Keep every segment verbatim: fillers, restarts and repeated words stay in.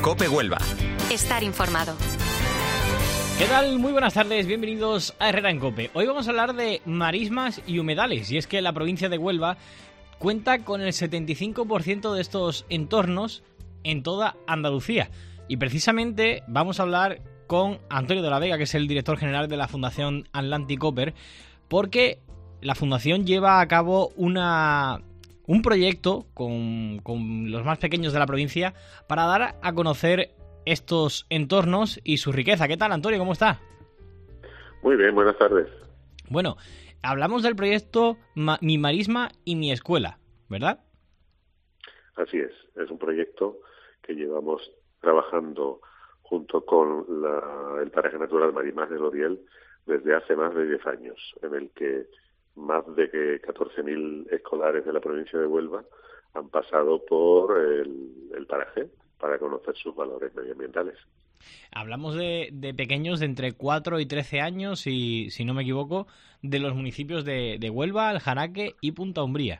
COPE Huelva. Estar informado. ¿Qué tal? Muy buenas tardes, bienvenidos a Herrera en COPE. Hoy vamos a hablar de marismas y humedales, y es que la provincia de Huelva cuenta con el setenta y cinco por ciento de estos entornos en toda Andalucía. Y precisamente vamos a hablar con Antonio de la Vega, que es el director general de la Fundación Atlantic Copper, porque la Fundación lleva a cabo una, un proyecto con, con los más pequeños de la provincia para dar a conocer estos entornos y su riqueza. ¿Qué tal, Antonio? ¿Cómo está? Muy bien, buenas tardes. Bueno, hablamos del proyecto Ma- Mi Marisma y Mi Escuela, ¿verdad? Así es, es un proyecto que llevamos trabajando junto con la, el Paraje Natural Marismas del Odiel desde hace más de diez años, en el que más de catorce mil escolares de la provincia de Huelva han pasado por el, el paraje para conocer sus valores medioambientales. Hablamos de, de pequeños de entre cuatro y trece años, y si no me equivoco, de los municipios de, de Huelva, Aljaraque y Punta Umbría.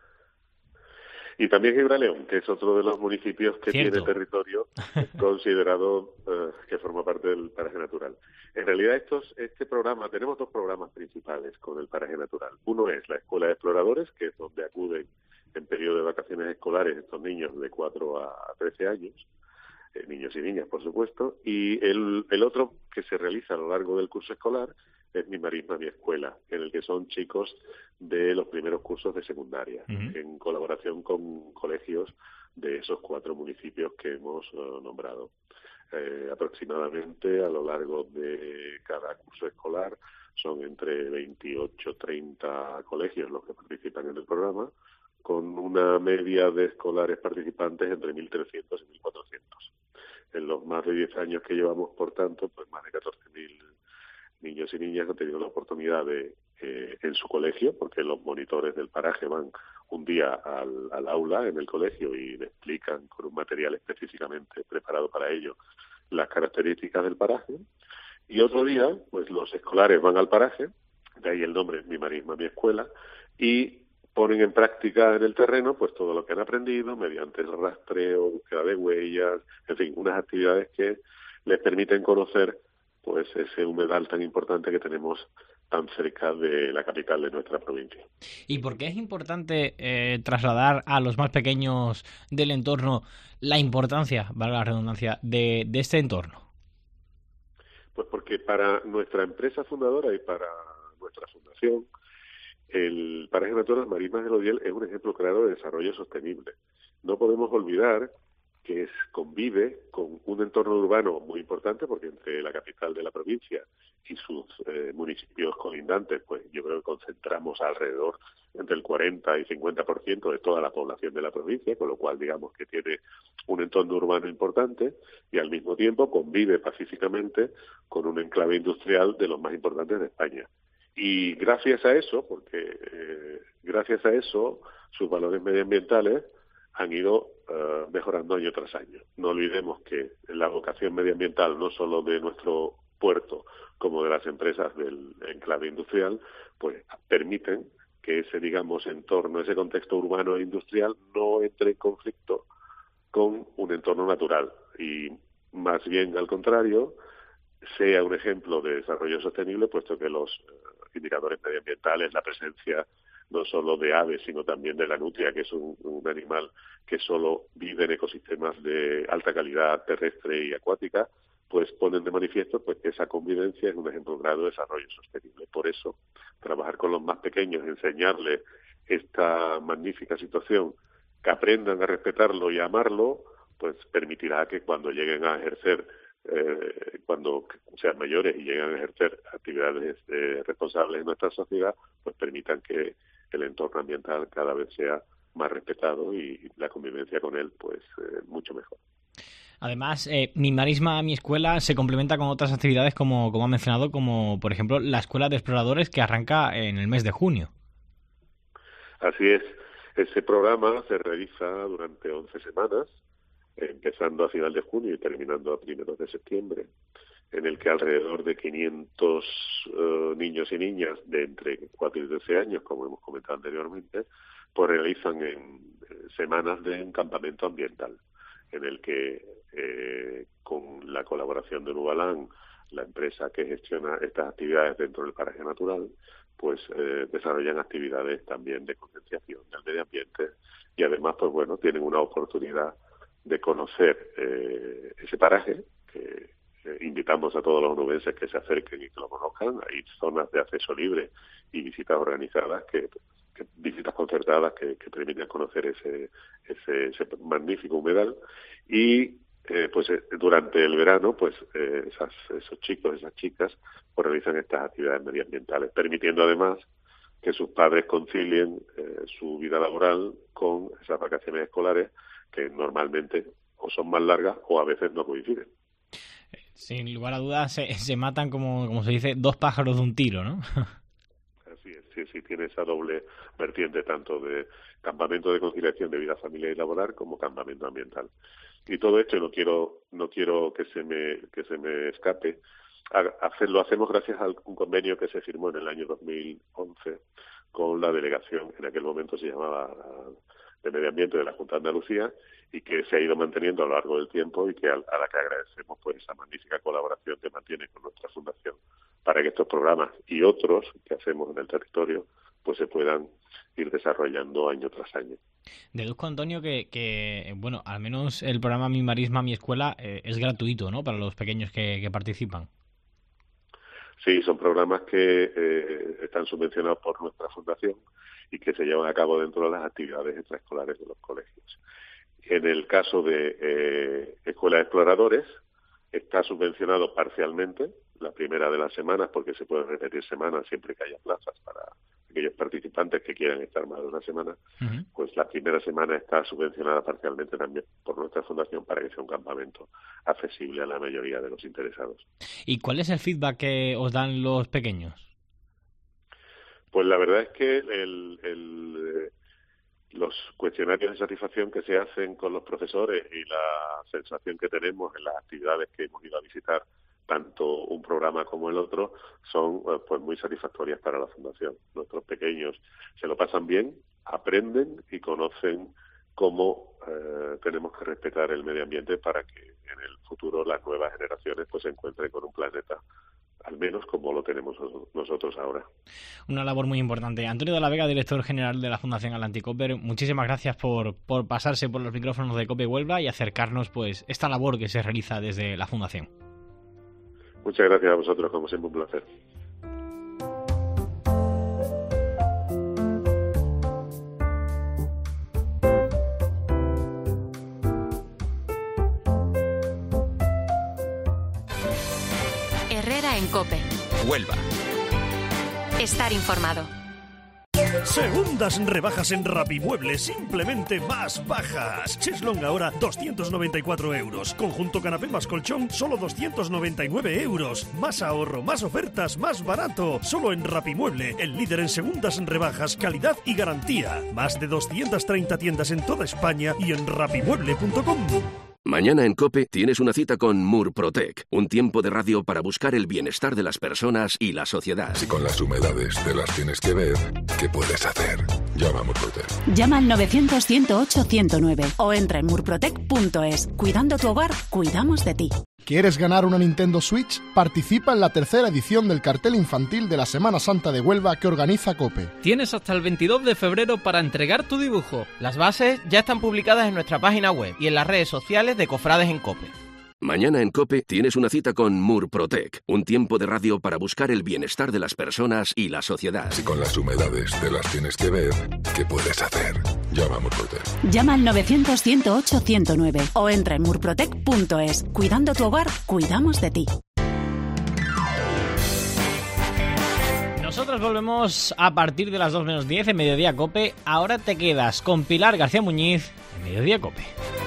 Y también Gibraleón, que es otro de los municipios que Cierto. tiene territorio considerado uh, que forma parte del paraje natural. En realidad, estos, este programa, tenemos dos programas principales con el paraje natural. Uno es la Escuela de Exploradores, que es donde acuden en periodo de vacaciones escolares estos niños de cuatro a trece años, eh, niños y niñas, por supuesto, y el, el otro que se realiza a lo largo del curso escolar es Mi Marisma, Mi Escuela, en el que son chicos de los primeros cursos de secundaria, uh-huh. en colaboración con colegios de esos cuatro municipios que hemos uh, nombrado. Eh, aproximadamente a lo largo de cada curso escolar son entre veintiocho y treinta colegios los que participan en el programa, con una media de escolares participantes entre mil trescientos y mil cuatrocientos. En los más de diez años que llevamos, por tanto, pues más de catorce mil niños y niñas han tenido la oportunidad de, eh, en su colegio, porque los monitores del paraje van un día al, al aula en el colegio y le explican con un material específicamente preparado para ello las características del paraje, y otro día, pues los escolares van al paraje, de ahí el nombre Mi Marisma, Mi Escuela, y ponen en práctica en el terreno pues todo lo que han aprendido mediante el rastreo, búsqueda de huellas, en fin, unas actividades que les permiten conocer pues ese humedal tan importante que tenemos tan cerca de la capital de nuestra provincia. ¿Y por qué es importante eh, trasladar a los más pequeños del entorno la importancia, valga la redundancia, de, de este entorno? Pues porque para nuestra empresa fundadora y para nuestra fundación, el Paraje Natural Marismas del Odiel es un ejemplo claro de desarrollo sostenible. No podemos olvidar que es, convive con un entorno urbano muy importante, porque entre la capital de la provincia y sus eh, municipios colindantes, pues yo creo que concentramos alrededor entre el cuarenta y cincuenta por ciento de toda la población de la provincia, con lo cual digamos que tiene un entorno urbano importante y al mismo tiempo convive pacíficamente con un enclave industrial de los más importantes de España. Y gracias a eso, porque eh, gracias a eso, sus valores medioambientales han ido uh, mejorando año tras año. No olvidemos que la vocación medioambiental, no solo de nuestro puerto, como de las empresas del enclave industrial, pues permiten que ese, digamos, entorno, ese contexto urbano e industrial no entre en conflicto con un entorno natural. Y más bien, al contrario, sea un ejemplo de desarrollo sostenible, puesto que los uh, indicadores medioambientales, la presencia no solo de aves, sino también de la nutria, que es un, un animal que solo vive en ecosistemas de alta calidad terrestre y acuática, pues ponen de manifiesto pues que esa convivencia es un ejemplo claro de desarrollo sostenible. Por eso, trabajar con los más pequeños, enseñarles esta magnífica situación, que aprendan a respetarlo y a amarlo, pues permitirá que cuando lleguen a ejercer Eh, cuando sean mayores y lleguen a ejercer actividades eh, responsables en nuestra sociedad, pues permitan que el entorno ambiental cada vez sea más respetado y la convivencia con él pues eh, mucho mejor. Además, eh, Mi Marisma, Mi Escuela se complementa con otras actividades como, como ha mencionado, como por ejemplo la Escuela de Exploradores, que arranca en el mes de junio. Así es, ese programa se realiza durante once semanas, empezando a final de junio y terminando a primeros de septiembre, en el que alrededor de quinientos uh, niños y niñas de entre cuatro y trece años, como hemos comentado anteriormente, pues realizan en eh, semanas de un campamento ambiental, en el que eh, con la colaboración de Nubalán, la empresa que gestiona estas actividades dentro del paraje natural, pues eh, desarrollan actividades también de concienciación del medio ambiente y además, pues bueno, tienen una oportunidad de conocer eh, ese paraje, que eh, invitamos a todos los onubenses que se acerquen y que lo conozcan. Hay zonas de acceso libre y visitas organizadas, que, que visitas concertadas que, que permiten conocer ese, ese, ese magnífico humedal. Y eh, pues eh, durante el verano, pues eh, esas, esos chicos, esas chicas, pues realizan estas actividades medioambientales, permitiendo además que sus padres concilien eh, su vida laboral con esas vacaciones escolares que normalmente o son más largas o a veces no coinciden. Sin lugar a dudas se, se matan, como, como se dice, dos pájaros de un tiro, ¿no? Así es, sí, sí, tiene esa doble vertiente tanto de campamento de conciliación de vida familiar y laboral como campamento ambiental. Y todo esto, no quiero no quiero que se me que se me escape, hacer, lo hacemos gracias a un convenio que se firmó en el año dos mil once con la delegación, en aquel momento se llamaba de Medio Ambiente de la Junta de Andalucía, y que se ha ido manteniendo a lo largo del tiempo y que a, a la que agradecemos pues esa magnífica colaboración que mantiene con nuestra fundación para que estos programas y otros que hacemos en el territorio pues se puedan ir desarrollando año tras año. Deduzco, Antonio, que, que bueno, al menos el programa Mi Marisma, Mi Escuela eh, es gratuito, ¿no?, para los pequeños que, que participan. Sí, son programas que eh, están subvencionados por nuestra fundación y que se llevan a cabo dentro de las actividades extraescolares de los colegios. En el caso de eh, Escuela de Exploradores, está subvencionado parcialmente, la primera de las semanas, porque se pueden repetir semanas siempre que haya plazas para aquellos participantes que quieran estar más de una semana. Uh-huh. Pues la primera semana está subvencionada parcialmente también por nuestra fundación para que sea un campamento accesible a la mayoría de los interesados. ¿Y cuál es el feedback que os dan los pequeños? Pues la verdad es que el, el, los cuestionarios de satisfacción que se hacen con los profesores y la sensación que tenemos en las actividades que hemos ido a visitar, tanto un programa como el otro, son pues muy satisfactorias para la Fundación. Nuestros pequeños se lo pasan bien, aprenden y conocen cómo eh, tenemos que respetar el medio ambiente para que en el futuro las nuevas generaciones pues se encuentren con un planeta al menos como lo tenemos nosotros ahora. Una labor muy importante. Antonio de la Vega, director general de la Fundación Atlantic-Cooper, muchísimas gracias por, por pasarse por los micrófonos de COPE Huelva y acercarnos pues esta labor que se realiza desde la Fundación. Muchas gracias a vosotros, como siempre un placer. Herrera en COPE. Huelva. Estar informado. Segundas rebajas en Rapimueble, simplemente más bajas. Cheslong ahora doscientos noventa y cuatro euros. Conjunto canapé más colchón, solo doscientos noventa y nueve euros. Más ahorro, más ofertas, más barato. Solo en Rapimueble, el líder en segundas rebajas, calidad y garantía. Más de doscientas treinta tiendas en toda España y en rapimueble punto com. Mañana en COPE tienes una cita con Murprotec, un tiempo de radio para buscar el bienestar de las personas y la sociedad. Si con las humedades te las tienes que ver, ¿qué puedes hacer? Llama a Murprotec. Llama al novecientos, ciento ocho, ciento nueve o entra en murprotec punto es. Cuidando tu hogar, cuidamos de ti. ¿Quieres ganar una Nintendo Switch? Participa en la tercera edición del cartel infantil de la Semana Santa de Huelva que organiza COPE. Tienes hasta el veintidós de febrero para entregar tu dibujo. Las bases ya están publicadas en nuestra página web y en las redes sociales de Cofrades en COPE. Mañana en COPE tienes una cita con Murprotec, un tiempo de radio para buscar el bienestar de las personas y la sociedad. Si con las humedades te las tienes que ver, ¿qué puedes hacer? Llama a Murprotec. Llama al novecientos, ciento ocho, ciento nueve o entra en murprotec punto es. Cuidando tu hogar, cuidamos de ti. Nosotros volvemos a partir de las dos menos diez en Mediodía COPE. Ahora te quedas con Pilar García Muñiz en Mediodía COPE.